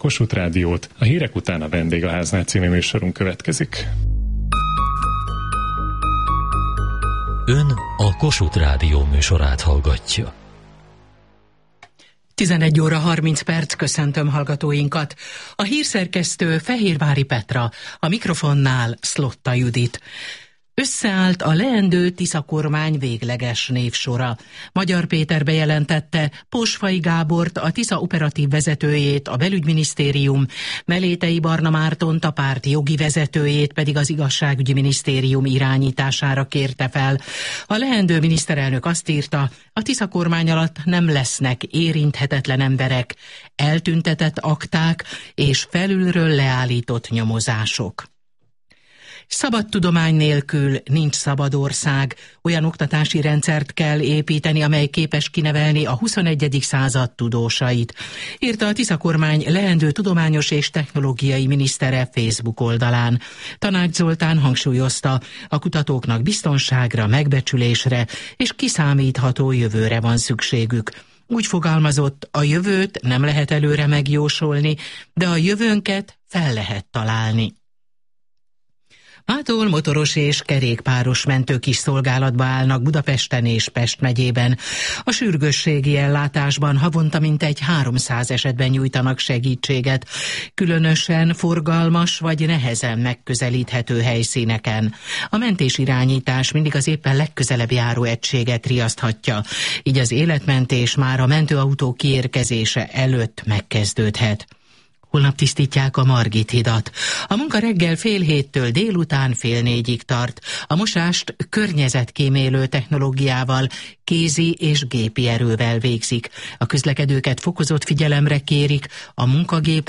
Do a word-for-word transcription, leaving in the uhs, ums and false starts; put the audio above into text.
Kossuth Rádiót, a hírek után a Vendégláznál című műsorunk következik. Ön a Kossuth Rádió műsorát hallgatja. tizenegy óra harminc perc, köszöntöm hallgatóinkat. A hírszerkesztő Fehérvári Petra, a mikrofonnál Szlotta Judit. Összeállt a leendő Tisza kormány végleges névsora. Magyar Péter bejelentette Posfai Gábort, a Tisza operatív vezetőjét, a belügyminisztérium, Melétei Barna Mártont, a párt jogi vezetőjét pedig az igazságügyi minisztérium irányítására kérte fel. A leendő miniszterelnök azt írta, a Tisza kormány alatt nem lesznek érinthetetlen emberek, eltüntetett akták és felülről leállított nyomozások. Szabad tudomány nélkül nincs szabad ország. Olyan oktatási rendszert kell építeni, amely képes kinevelni a huszonegyedik század tudósait, írta a Tisza kormány leendő tudományos és technológiai minisztere Facebook oldalán. Tanács Zoltán hangsúlyozta, a kutatóknak biztonságra, megbecsülésre és kiszámítható jövőre van szükségük. Úgy fogalmazott, a jövőt nem lehet előre megjósolni, de a jövőnket fel lehet találni. Mától motoros és kerékpáros mentők is szolgálatba állnak Budapesten és Pest megyében. A sürgősségi ellátásban havonta mintegy háromszáz esetben nyújtanak segítséget, különösen forgalmas vagy nehezen megközelíthető helyszíneken. A mentésirányítás mindig az éppen legközelebb járó egységet riaszthatja, így az életmentés már a mentőautó kiérkezése előtt megkezdődhet. Holnap tisztítják a Margit hidat. A munka reggel fél héttől délután fél négyig tart. A mosást környezetkímélő technológiával, kézi és gépi erővel végzik. A közlekedőket fokozott figyelemre kérik, a munkagépek